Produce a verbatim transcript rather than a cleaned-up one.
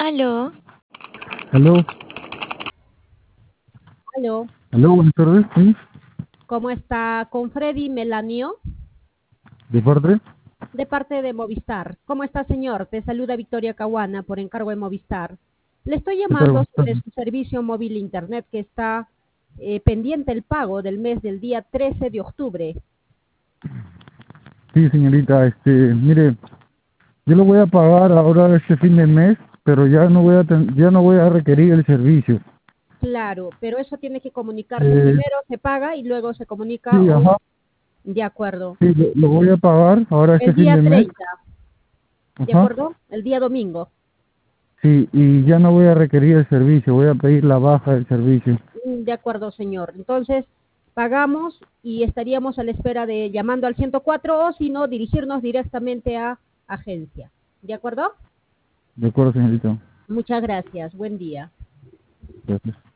Aló, Aló, Aló, aló, buenas tardes, sí, ¿cómo está? Con Freddy Melanio, de parte, de parte de Movistar. ¿Cómo está, señor? Te saluda Victoria Caguana por encargo de Movistar. Le estoy ¿qué tal? llamando Buenas sobre tardes. su servicio móvil Internet que está eh, pendiente el pago del mes del día trece de octubre. Sí, señorita, este, mire, yo lo voy a pagar ahora este fin de mes, pero ya no voy a, ten- ya no voy a requerir el servicio. Claro, pero eso tiene que comunicarse. Eh, Primero se paga y luego se comunica sí, o... ajá, De acuerdo. sí, lo, lo voy a pagar ahora este El fin día de mes, treinta, ¿de ajá, acuerdo? El día domingo. sí, y ya no voy a requerir el servicio, voy a pedir la baja del servicio. Mm, De acuerdo, señor. Entonces, pagamos y estaríamos a la espera de llamando al ciento cuatro o si no, dirigirnos directamente a agencia. ¿De acuerdo? De acuerdo, señorita. Muchas gracias. Buen día. Gracias.